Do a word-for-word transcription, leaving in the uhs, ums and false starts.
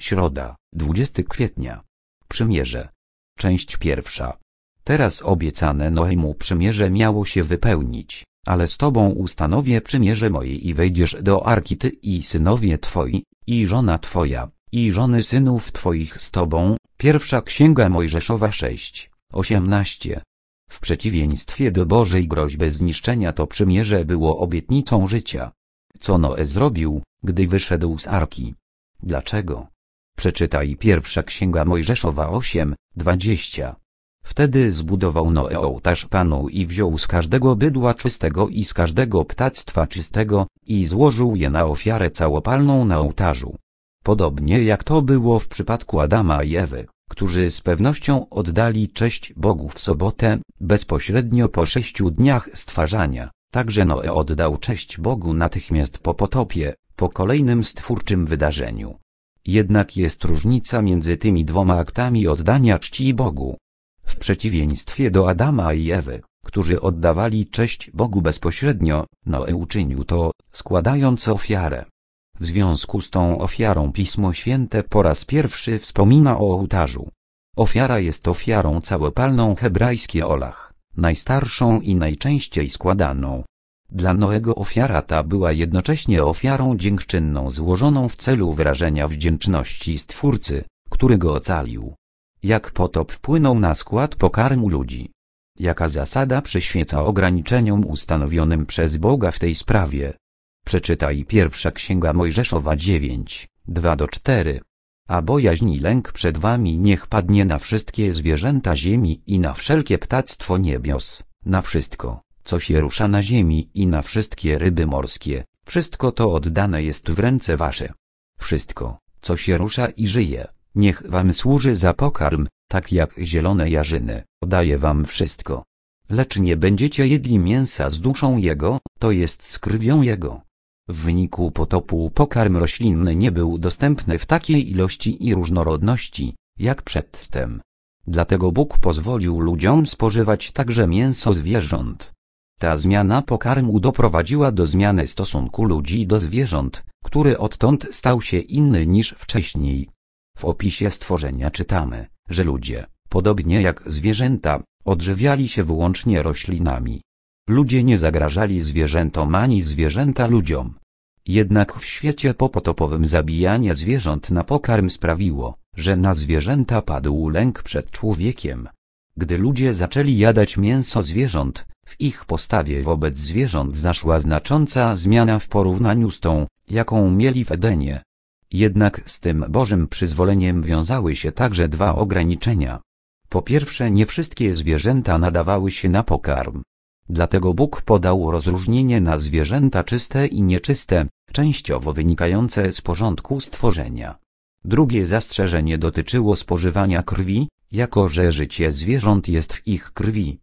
Środa, dwudziestego kwietnia. Przymierze. Część pierwsza. Teraz obiecane Noemu przymierze miało się wypełnić, ale z Tobą ustanowię przymierze moje i wejdziesz do arki Ty i synowie Twoi, i żona Twoja, i żony synów Twoich z Tobą. Pierwsza Księga Mojżeszowa sześć, osiemnaście. W przeciwieństwie do Bożej groźby zniszczenia to przymierze było obietnicą życia. Co Noe zrobił, gdy wyszedł z arki? Dlaczego? Przeczytaj Pierwsza Księga Mojżeszowa osiem, dwadzieścia. Wtedy zbudował Noe ołtarz Panu i wziął z każdego bydła czystego i z każdego ptactwa czystego, i złożył je na ofiarę całopalną na ołtarzu. Podobnie jak to było w przypadku Adama i Ewy, którzy z pewnością oddali cześć Bogu w sobotę, bezpośrednio po sześciu dniach stwarzania, także Noe oddał cześć Bogu natychmiast po potopie, po kolejnym stwórczym wydarzeniu. Jednak jest różnica między tymi dwoma aktami oddania czci Bogu. W przeciwieństwie do Adama i Ewy, którzy oddawali cześć Bogu bezpośrednio, Noe uczynił to, składając ofiarę. W związku z tą ofiarą Pismo Święte po raz pierwszy wspomina o ołtarzu. Ofiara jest ofiarą całopalną hebrajskie olach, najstarszą i najczęściej składaną. Dla Noego ofiara ta była jednocześnie ofiarą dziękczynną złożoną w celu wyrażenia wdzięczności Stwórcy, który go ocalił. Jak potop wpłynął na skład pokarmu ludzi? Jaka zasada przyświeca ograniczeniom ustanowionym przez Boga w tej sprawie? Przeczytaj Pierwsza Księga Mojżeszowa dziewięć, dwa do czterech. A bojaźń i lęk przed wami niech padnie na wszystkie zwierzęta ziemi i na wszelkie ptactwo niebios, na wszystko, co się rusza na ziemi i na wszystkie ryby morskie, wszystko to oddane jest w ręce wasze. Wszystko, co się rusza i żyje, niech wam służy za pokarm, tak jak zielone jarzyny, daję wam wszystko. Lecz nie będziecie jedli mięsa z duszą jego, to jest z krwią jego. W wyniku potopu pokarm roślinny nie był dostępny w takiej ilości i różnorodności, jak przedtem. Dlatego Bóg pozwolił ludziom spożywać także mięso zwierząt. Ta zmiana pokarmu doprowadziła do zmiany stosunku ludzi do zwierząt, który odtąd stał się inny niż wcześniej. W opisie stworzenia czytamy, że ludzie, podobnie jak zwierzęta, odżywiali się wyłącznie roślinami. Ludzie nie zagrażali zwierzętom ani zwierzęta ludziom. Jednak w świecie popotopowym zabijanie zwierząt na pokarm sprawiło, że na zwierzęta padł lęk przed człowiekiem. Gdy ludzie zaczęli jadać mięso zwierząt, w ich postawie wobec zwierząt zaszła znacząca zmiana w porównaniu z tą, jaką mieli w Edenie. Jednak z tym Bożym przyzwoleniem wiązały się także dwa ograniczenia. Po pierwsze, nie wszystkie zwierzęta nadawały się na pokarm. Dlatego Bóg podał rozróżnienie na zwierzęta czyste i nieczyste, częściowo wynikające z porządku stworzenia. Drugie zastrzeżenie dotyczyło spożywania krwi, jako że życie zwierząt jest w ich krwi.